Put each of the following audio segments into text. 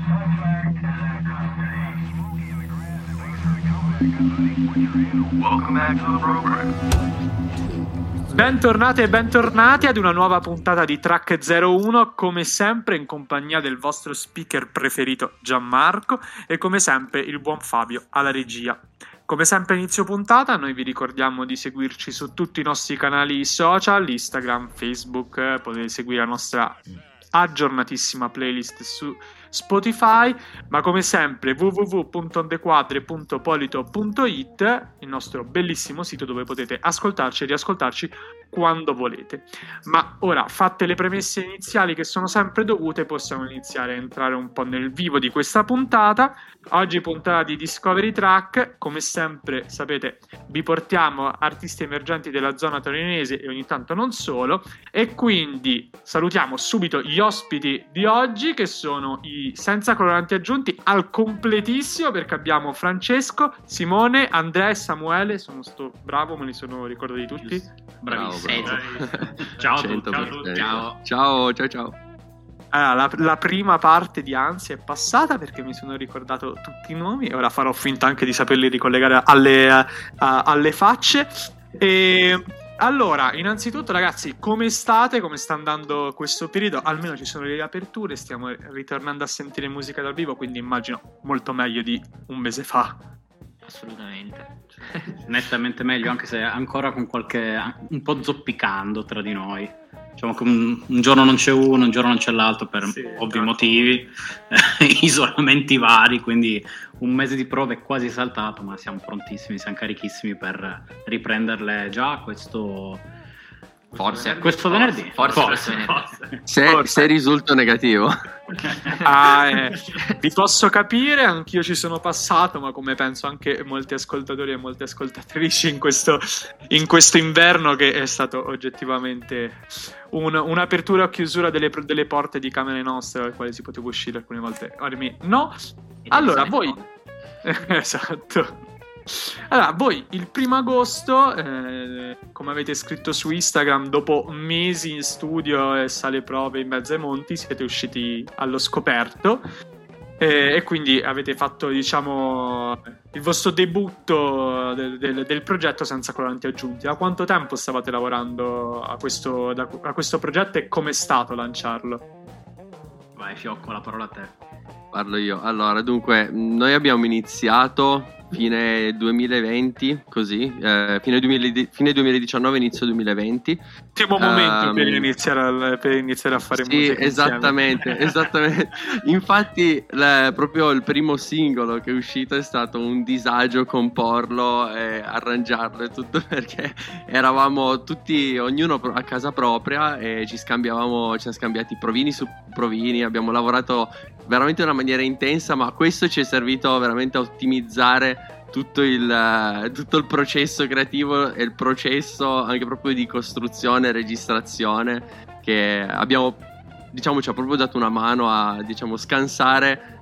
Bentornate e bentornati ad una nuova puntata di Track 01, come sempre in compagnia del vostro speaker preferito Gianmarco e come sempre il buon Fabio alla regia. Come sempre inizio puntata noi vi ricordiamo di seguirci su tutti i nostri canali social, Instagram, Facebook, potete seguire la nostra aggiornatissima playlist su Spotify, ma come sempre www.ondequadre.polito.it, il nostro bellissimo sito dove potete ascoltarci e riascoltarci quando volete. Ma ora, fatte le premesse iniziali che sono sempre dovute, possiamo iniziare a entrare un po' nel vivo di questa puntata. Oggi puntata di Discovery Track, come sempre sapete vi portiamo artisti emergenti della zona torinese e ogni tanto non solo, e quindi salutiamo subito gli ospiti di oggi che sono i senza coloranti aggiunti al completissimo, perché abbiamo Francesco, Simone, Andrea e Samuele. Sono stato bravo, me li sono ricordati tutti. Bravissimo. Ciao a tutti. Ciao. Allora, la prima parte di ansia è passata perché mi sono ricordato tutti i nomi e ora farò finta anche di saperli ricollegare alle facce. E allora, innanzitutto ragazzi, come state? Come sta andando questo periodo? Almeno ci sono le riaperture, stiamo ritornando a sentire musica dal vivo, quindi immagino molto meglio di un mese fa. Assolutamente. Nettamente meglio, anche se ancora con un po' zoppicando tra di noi. Diciamo che un giorno non c'è uno, un giorno non c'è l'altro per ovvi motivi, isolamenti vari, quindi un mese di prove è quasi saltato, ma siamo prontissimi, siamo carichissimi per riprenderle già questo venerdì. Forse. Se risulto negativo. Vi posso capire, anch'io ci sono passato, ma come penso anche molti ascoltatori e molte ascoltatrici in questo inverno, che è stato oggettivamente un'apertura o chiusura delle porte di camere nostre, dalle quali si poteva uscire alcune volte, no. Allora voi esatto. Allora, voi il 1 agosto, come avete scritto su Instagram, dopo mesi in studio e sale prove in mezzo ai monti, siete usciti allo scoperto e quindi avete fatto, diciamo, il vostro debutto del progetto senza coloranti aggiunti. Da quanto tempo stavate lavorando a questo progetto e com'è stato lanciarlo? Vai, Fiocco, la parola a te. Parlo io. Allora, dunque, noi abbiamo iniziato fine 2020, così, fine 2019, inizio 2020. Ottimo momento per iniziare a fare musica. Sì, esattamente. Infatti, proprio il primo singolo che è uscito è stato un disagio comporlo e arrangiarlo e tutto, perché eravamo tutti, ognuno a casa propria, e ci siamo scambiati provini su provini, abbiamo lavorato veramente in una maniera intensa, ma questo ci è servito veramente a ottimizzare tutto il processo creativo e il processo anche proprio di costruzione e registrazione, che abbiamo, diciamo, ci ha proprio dato una mano a, diciamo, scansare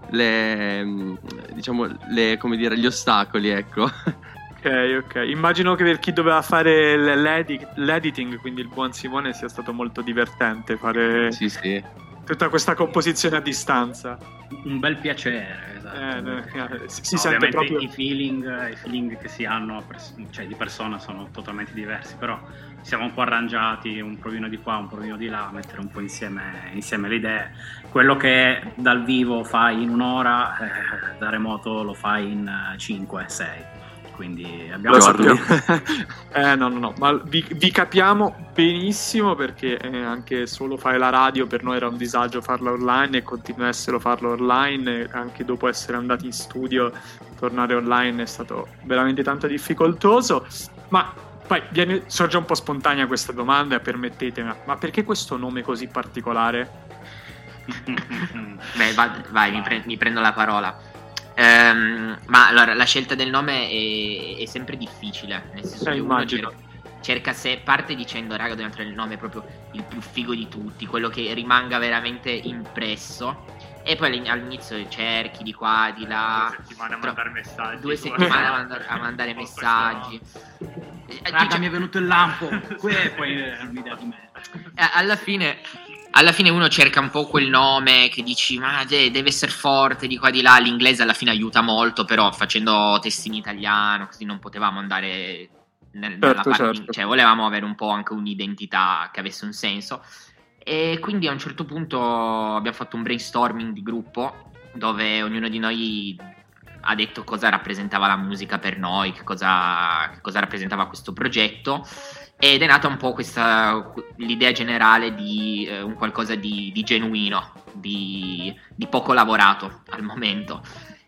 gli ostacoli, ecco. Ok. Immagino che per chi doveva fare l'editing, quindi il buon Simone, sia stato molto divertente fare tutta questa composizione a distanza. Un bel piacere, esatto. Si sente proprio i feeling che si hanno, cioè di persona, sono totalmente diversi, però siamo un po' arrangiati, un provino di qua, un provino di là, mettere un po' insieme le idee. Quello che dal vivo fai in un'ora, da remoto lo fai in 5-6. Quindi abbiamo no, ma vi capiamo benissimo, perché anche solo fare la radio per noi era un disagio farla online, e continua a essere farlo online, anche dopo essere andati in studio. Tornare online è stato veramente tanto difficoltoso. Ma poi sorge un po' spontanea questa domanda, permettetemi, ma perché questo nome così particolare? Beh, vai, mi prendo la parola. Ma allora, la scelta del nome è sempre difficile, nel senso che immagino. cerca se parte dicendo raga, dobbiamo trovare il nome proprio il più figo di tutti, quello che rimanga veramente impresso, e poi all'inizio cerchi di qua, di là, 2 settimane a mandare messaggi, 2 settimane a mandare messaggi. Raga, mi è venuto il lampo. Poi è un'idea di me. Alla fine alla fine uno cerca un po' quel nome che dici ma deve essere forte di qua di là. L'inglese alla fine aiuta molto, però facendo testi in italiano così non potevamo andare nella parte, certo. cioè volevamo avere un po' anche un'identità che avesse un senso, e quindi a un certo punto abbiamo fatto un brainstorming di gruppo dove ognuno di noi ha detto cosa rappresentava la musica per noi, che cosa rappresentava questo progetto, ed è nata un po' l'idea generale di un qualcosa di genuino, di poco lavorato al momento.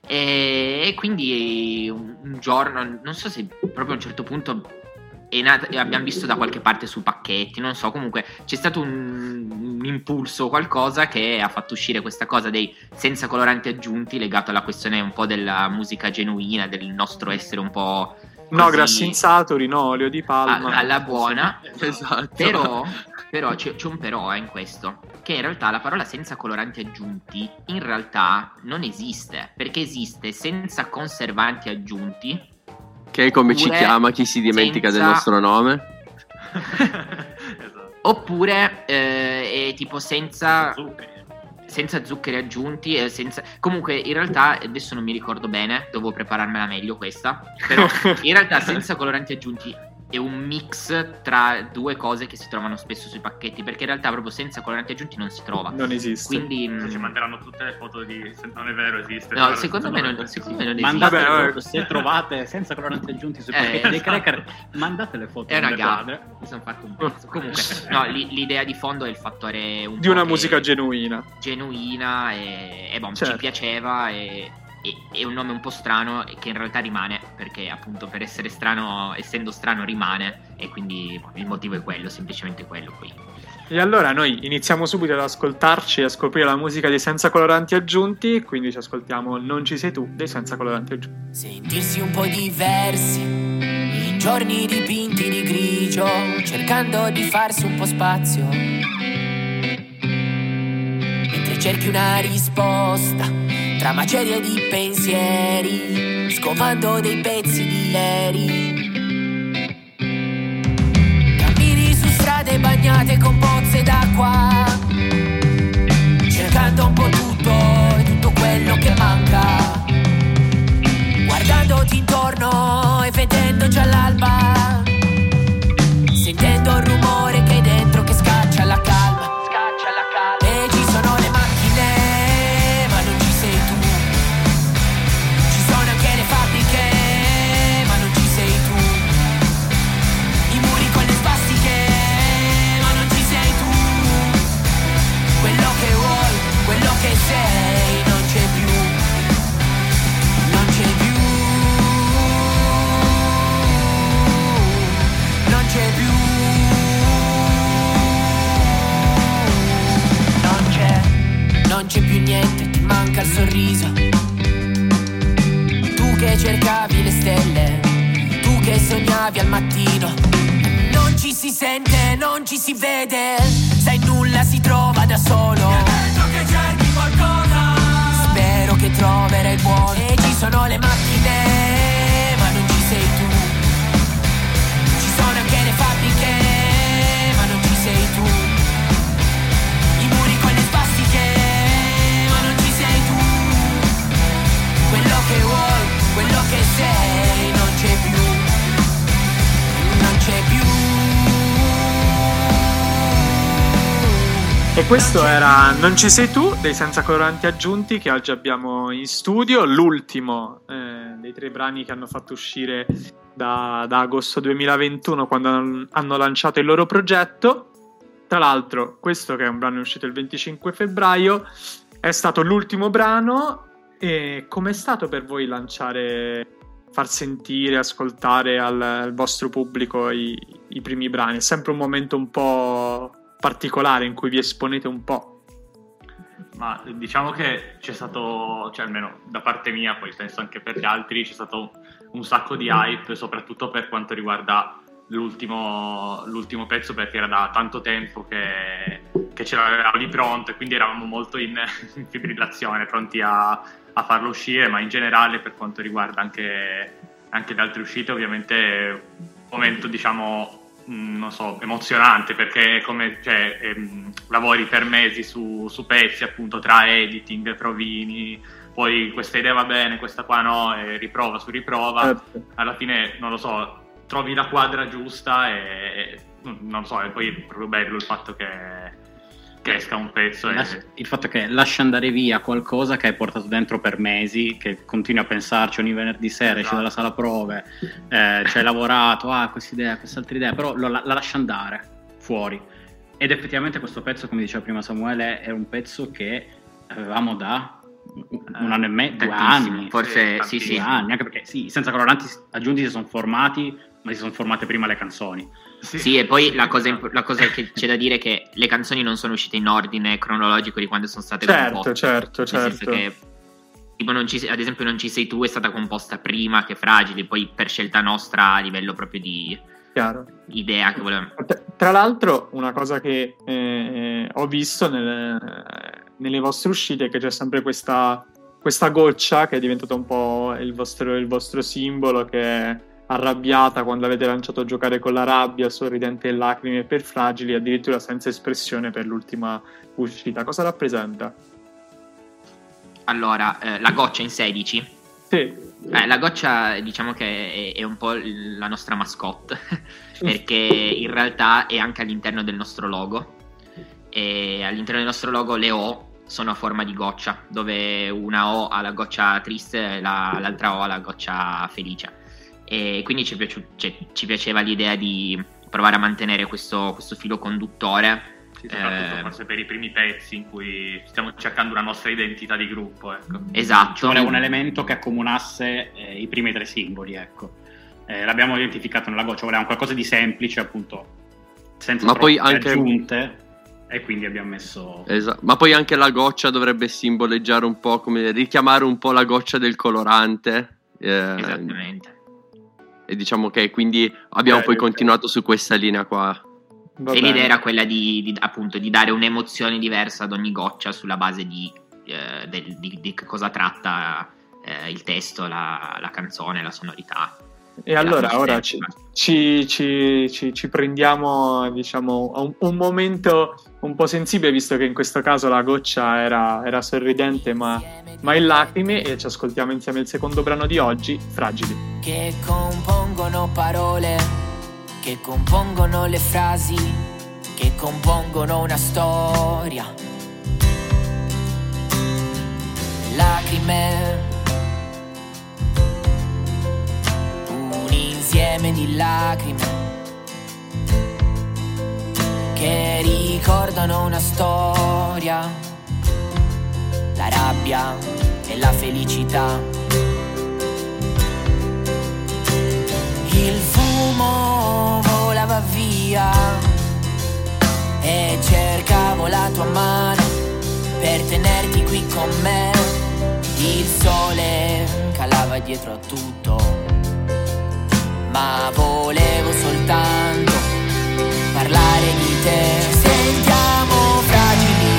E quindi un giorno, non so se proprio a un certo punto abbiamo visto da qualche parte su pacchetti, non so, comunque c'è stato un impulso, qualcosa che ha fatto uscire questa cosa dei senza coloranti aggiunti, legato alla questione un po' della musica genuina, del nostro essere un po' No, così, grassi insatori, no, olio di palma. alla buona. Esatto. Però c'è un però in questo, che in realtà la parola senza coloranti aggiunti in realtà non esiste, perché esiste senza conservanti aggiunti, Che è come ci chiama chi si dimentica del nostro nome. Esatto. oppure è tipo senza Zuccheri. zuccheri aggiunti, comunque in realtà adesso non mi ricordo bene, devo prepararmela meglio questa, però in realtà senza coloranti aggiunti è un mix tra due cose che si trovano spesso sui pacchetti, perché in realtà proprio senza coloranti aggiunti non si trova, Non esiste. quindi Ci manderanno tutte le foto non è vero, esiste. no, secondo me non esiste. Mandate le Vabbè, foto, se trovate senza coloranti aggiunti sui pacchetti dei cracker, mandate le foto è una alle gaffa, quadre. mi sono fatto un pezzo. Comunque no, l'idea di fondo è il fattore Di una musica genuina genuina. e boh, Certo. ci piaceva, e è un nome un po' strano e che in realtà rimane, perché appunto per essere strano, essendo strano rimane, e quindi il motivo è quello, semplicemente quello. Poi E allora noi iniziamo subito ad ascoltarci e a scoprire la musica dei senza coloranti aggiunti, quindi ci ascoltiamo Non ci sei tu dei senza coloranti aggiunti. Sentirsi un po' diversi in giorni dipinti di grigio, cercando di farsi un po' spazio, mentre cerchi una risposta tra macerie di pensieri, scovando dei pezzi di ieri. Cammini su strade bagnate con pozze d'acqua, cercando un po' tutto e tutto quello che manca, guardandoti intorno e vedendo già l'alba, sentendo il rumore che hai dentro che scaccia la calma. E ci sono le macchine, ma non ci sei tu. Ci sono anche le fabbriche, ma non ci sei tu. I muri con le svastiche, ma non ci sei tu. Quello che vuoi, quello che sei, non c'è più. Non c'è più. Non c'è più. Non c'è più niente, ti manca il sorriso. Tu che cercavi le stelle, tu che sognavi al mattino. Non ci si sente, non ci si vede, sai nulla si trova da solo. Penso che cerchi qualcosa, spero che troverai il buono. E ci sono le macchine, ma non ci sei tu. Ci sono anche le fabbriche, ma non ci sei tu. I muri con le svastiche, quello che vuoi, quello che sei, non c'è più, non c'è più. E questo era Non ci sei tu dei senza coloranti aggiunti, che oggi abbiamo in studio, l'ultimo dei 3 brani che hanno fatto uscire da agosto 2021, quando hanno lanciato il loro progetto. Tra l'altro questo, che è un brano uscito il 25 febbraio, è stato l'ultimo brano. E com'è stato per voi far sentire, ascoltare al vostro pubblico i primi brani? È sempre un momento un po' particolare in cui vi esponete un po'. Ma diciamo che c'è stato, cioè almeno da parte mia, poi penso anche per gli altri, c'è stato un sacco di hype, soprattutto per quanto riguarda l'ultimo pezzo, perché era da tanto tempo che ce l'avevamo lì pronto, e quindi eravamo molto in fibrillazione, pronti a farlo uscire. Ma in generale, per quanto riguarda anche le altre uscite, ovviamente un momento, diciamo, non so, emozionante, perché è come, cioè, lavori per mesi su pezzi, appunto, tra editing, provini, poi questa idea va bene, questa qua no, e riprova su riprova, alla fine, non lo so, trovi la quadra giusta e non so, e poi è proprio bello il fatto che esca un pezzo. Il fatto che lascia andare via qualcosa che hai portato dentro per mesi, che continui a pensarci ogni venerdì sera, esci dalla sala prove, ci hai lavorato, questa idea, quest'altra idea, però la lascia andare fuori. Ed effettivamente questo pezzo, come diceva prima Samuele, è un pezzo che avevamo da un anno e mezzo, 2 anni, forse sì, 2 anni, anche perché sì, Senza Coloranti aggiunti si sono formati, ma si sono formate prima le canzoni. Sì, e poi la cosa che c'è da dire è che le canzoni non sono uscite in ordine cronologico di quando sono state composte. Certo. Nel senso che, tipo, ad esempio Non ci sei tu è stata composta prima che Fragili, poi per scelta nostra a livello proprio di idea che volevamo. Tra l'altro, una cosa che ho visto nelle vostre uscite è che c'è sempre questa goccia che è diventata un po' il vostro simbolo, che è arrabbiata quando avete lanciato Giocare con la rabbia, Sorridente e Lacrime per Fragili, addirittura senza espressione per l'ultima uscita. Cosa rappresenta? Allora, la goccia in 16? Sì. La goccia, diciamo che è un po' la nostra mascotte, perché in realtà è anche all'interno del nostro logo, e all'interno del nostro logo le O sono a forma di goccia, dove una O ha la goccia triste e l'altra O ha la goccia felice. E quindi ci piaceva l'idea di provare a mantenere questo filo conduttore. Sì, soprattutto forse per i primi pezzi in cui stiamo cercando una nostra identità di gruppo, ecco. Esatto. Ci voleva un elemento che accomunasse i primi 3 singoli, ecco. L'abbiamo identificato nella goccia, volevamo qualcosa di semplice, appunto, senza troppe aggiunte, e quindi abbiamo messo... Esatto. Ma poi anche la goccia dovrebbe simboleggiare un po', come richiamare un po' la goccia del colorante. Esattamente. E diciamo che quindi abbiamo poi continuato su questa linea qua. E l'idea era quella di dare un'emozione diversa ad ogni goccia sulla base di che cosa tratta il testo, la canzone, la sonorità. E allora ora ci prendiamo, diciamo, a un momento un po' sensibile, visto che in questo caso la goccia era sorridente ma in lacrime, e ci ascoltiamo insieme il secondo brano di oggi, Fragili. Che compongono parole, che compongono le frasi, che compongono una storia. Lacrime, un insieme di lacrime che ricordano una storia, la rabbia e la felicità. Il fumo volava via e cercavo la tua mano per tenerti qui con me. Il sole calava dietro a tutto, ma volevo soltanto parlare di te. Sentiamo fragili,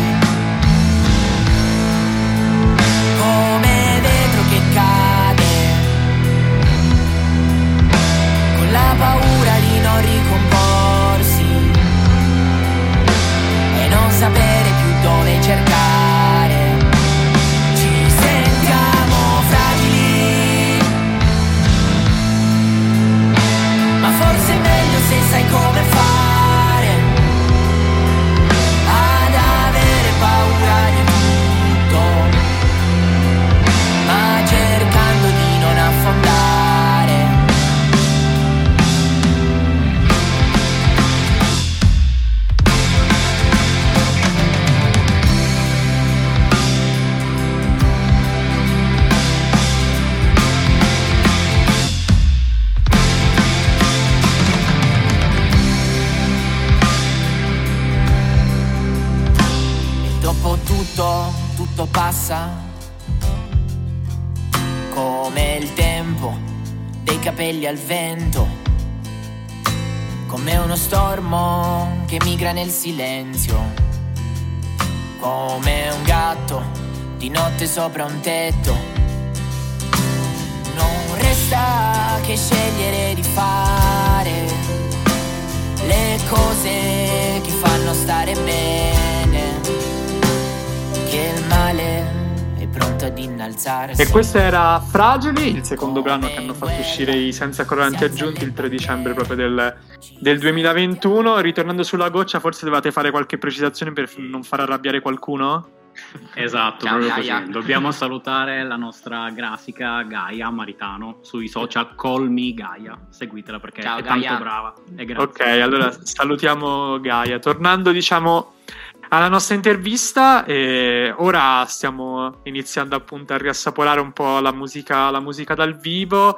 come vetro che cade, con la paura di non ricomporsi e non sapere più dove cercare. Ci sentiamo fragili, ma forse è meglio se sai come fare ad avere paura di tutto, ma cercando di non affondare. Tutto passa come il tempo dei capelli al vento, come uno stormo che migra nel silenzio, come un gatto di notte sopra un tetto. Non resta che scegliere di fare le cose che fanno stare bene, che il male è pronto ad innalzarsi. E questo era Fragili, il secondo brano che hanno fatto uscire i Senza Coloranti Aggiunti il 3 dicembre proprio del 2021. Ritornando sulla goccia, forse dovete fare qualche precisazione per non far arrabbiare qualcuno? Esatto, Ciao, proprio Gaia. così. Dobbiamo salutare la nostra grafica Gaia Maritano sui social, Call Me Gaia, seguitela perché Ciao, è Gaia. tanto brava e grazie. Ok, allora salutiamo Gaia. Tornando, diciamo, alla nostra intervista, ora stiamo iniziando appunto a riassaporare un po' la musica dal vivo,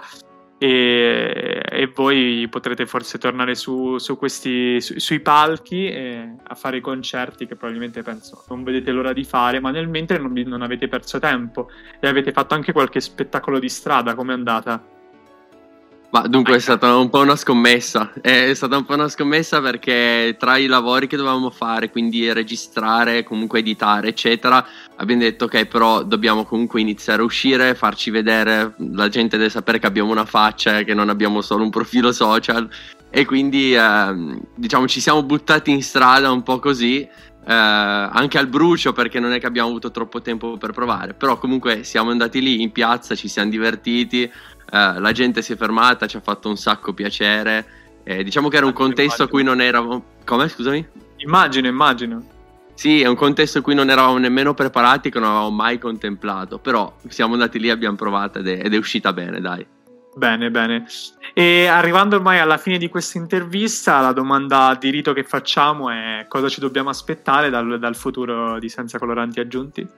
e voi potrete forse tornare sui palchi a fare i concerti che probabilmente penso non vedete l'ora di fare, ma nel mentre non avete perso tempo e avete fatto anche qualche spettacolo di strada. Com'è andata? Ma dunque è stata un po' una scommessa. È stata un po' una scommessa perché tra i lavori che dovevamo fare, quindi registrare, comunque editare, eccetera, abbiamo detto ok, però dobbiamo comunque iniziare a uscire, farci vedere, la gente deve sapere che abbiamo una faccia e che non abbiamo solo un profilo social, e quindi diciamo ci siamo buttati in strada un po' così, anche al brucio, perché non è che abbiamo avuto troppo tempo per provare, però comunque siamo andati lì in piazza, ci siamo divertiti. La gente si è fermata, ci ha fatto un sacco piacere. Diciamo che era un contesto a cui non eravamo. Come? Scusami? Immagino. Sì, è un contesto a cui non eravamo nemmeno preparati, che non avevamo mai contemplato. Però siamo andati lì, abbiamo provato ed è uscita bene, dai. Bene. E arrivando ormai alla fine di questa intervista, la domanda di rito che facciamo è: cosa ci dobbiamo aspettare dal futuro di Senza Coloranti Aggiunti?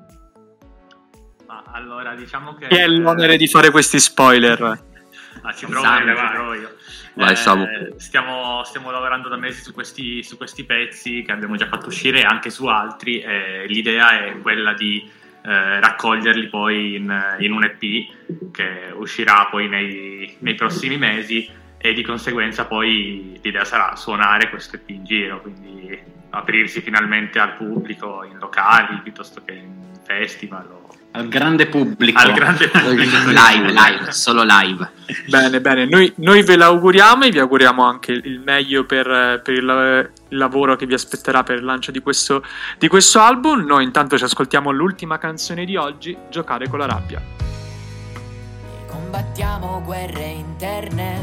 Allora, diciamo che... Chi è l'onere di fare questi spoiler? Ci provo io. Vai, Samu. Stiamo lavorando da mesi su questi pezzi che abbiamo già fatto uscire, e anche su altri. L'idea è quella di raccoglierli poi in un EP che uscirà poi nei prossimi mesi, e di conseguenza poi l'idea sarà suonare questo EP in giro, quindi aprirsi finalmente al pubblico in locali piuttosto che in festival Al grande pubblico. Live, solo live. Bene, noi ve l'auguriamo e vi auguriamo anche il meglio per il lavoro che vi aspetterà per il lancio di questo album. Noi intanto ci ascoltiamo l'ultima canzone di oggi, Giocare con la rabbia. Combattiamo guerre interne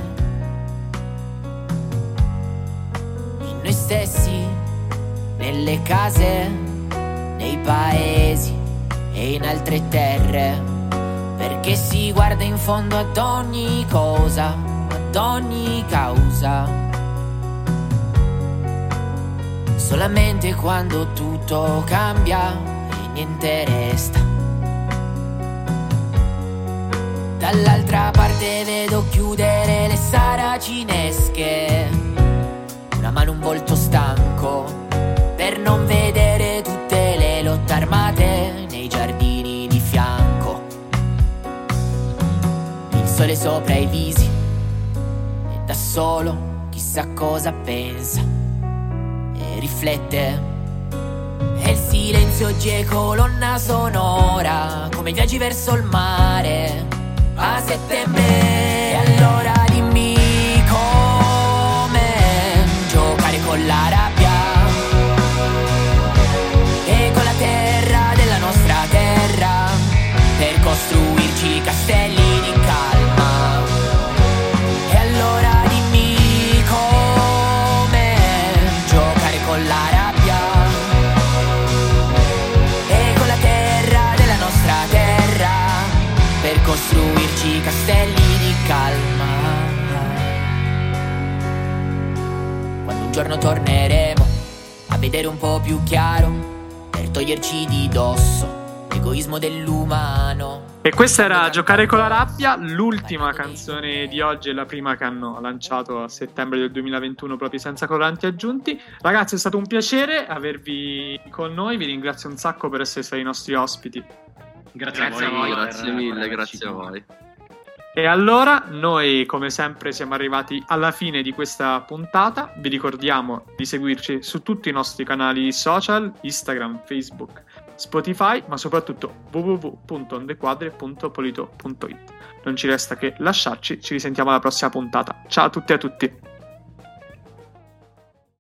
in noi stessi, nelle case, nei paesi e in altre terre, perché si guarda in fondo ad ogni cosa, ad ogni causa, solamente quando tutto cambia e niente resta. Dall'altra parte vedo chiudere le saracinesche, una mano, un volto stanco, per non vedere tutte le lotte armate nei giardini di fianco. Il sole sopra i visi e da solo chissà cosa pensa e riflette. E il silenzio oggi è colonna sonora, come viaggi verso il mare a settembre. E allora dimmi come giocare con la rabbia e con la terra della nostra terra, per costruirci castelli di calma. E allora dimmi come giocare con la rabbia e con la terra della nostra terra, per costruirci castelli di calma. Quando un giorno torneremo a vedere un po' più chiaro, per toglierci di dosso l'egoismo dell'umano. E questa era Giocare con la rabbia, l'ultima canzone di oggi e la prima che hanno lanciato a settembre del 2021 proprio Senza Coloranti Aggiunti. Ragazzi, è stato un piacere avervi con noi, vi ringrazio un sacco per essere stati i nostri ospiti. Grazie a voi. Grazie mille, grazie a voi. E allora, noi come sempre siamo arrivati alla fine di questa puntata. Vi ricordiamo di seguirci su tutti i nostri canali social, Instagram, Facebook, Spotify, ma soprattutto www.ondequadre.polito.it. Non ci resta che lasciarci, ci risentiamo alla prossima puntata. Ciao a tutti e a tutti.